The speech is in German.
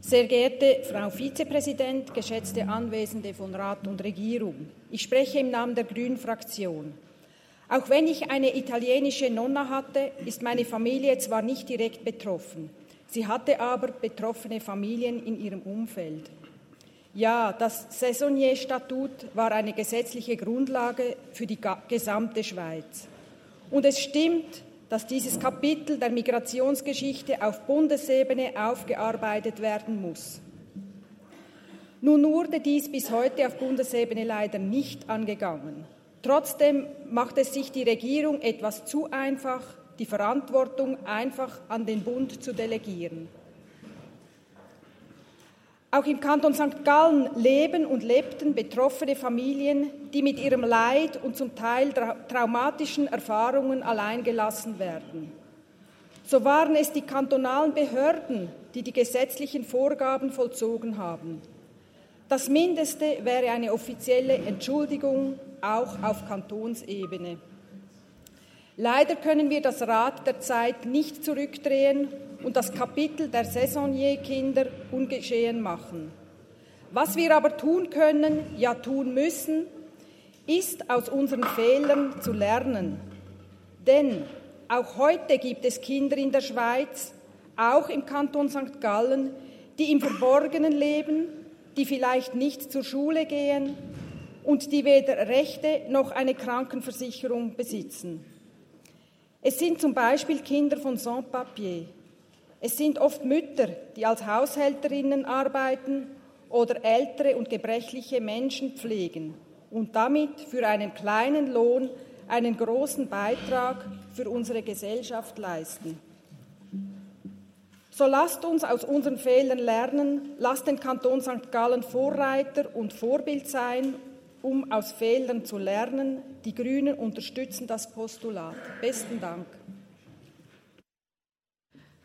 Sehr geehrte Frau Vizepräsident, geschätzte Anwesende von Rat und Regierung, ich spreche im Namen der Grünen Fraktion. Auch wenn ich eine italienische Nonna hatte, ist meine Familie zwar nicht direkt betroffen, sie hatte aber betroffene Familien in ihrem Umfeld. Ja, das Saisonnier-Statut war eine gesetzliche Grundlage für die gesamte Schweiz. Und es stimmt, dass dieses Kapitel der Migrationsgeschichte auf Bundesebene aufgearbeitet werden muss. Nun wurde dies bis heute auf Bundesebene leider nicht angegangen. Trotzdem macht es sich die Regierung etwas zu einfach, die Verantwortung einfach an den Bund zu delegieren. Auch im Kanton St. Gallen leben und lebten betroffene Familien, die mit ihrem Leid und zum Teil traumatischen Erfahrungen alleingelassen werden. So waren es die kantonalen Behörden, die die gesetzlichen Vorgaben vollzogen haben. Das Mindeste wäre eine offizielle Entschuldigung, auch auf Kantonsebene. Leider können wir das Rad der Zeit nicht zurückdrehen und das Kapitel der Saisonnier-Kinder ungeschehen machen. Was wir aber tun können, ja tun müssen, ist aus unseren Fehlern zu lernen. Denn auch heute gibt es Kinder in der Schweiz, auch im Kanton St. Gallen, die im Verborgenen leben, die vielleicht nicht zur Schule gehen und die weder Rechte noch eine Krankenversicherung besitzen. Es sind zum Beispiel Kinder von Sans-Papiers. Es sind oft Mütter, die als Haushälterinnen arbeiten oder ältere und gebrechliche Menschen pflegen und damit für einen kleinen Lohn einen großen Beitrag für unsere Gesellschaft leisten. So lasst uns aus unseren Fehlern lernen, lasst den Kanton St. Gallen Vorreiter und Vorbild sein, um aus Fehlern zu lernen. Die Grünen unterstützen das Postulat. Besten Dank.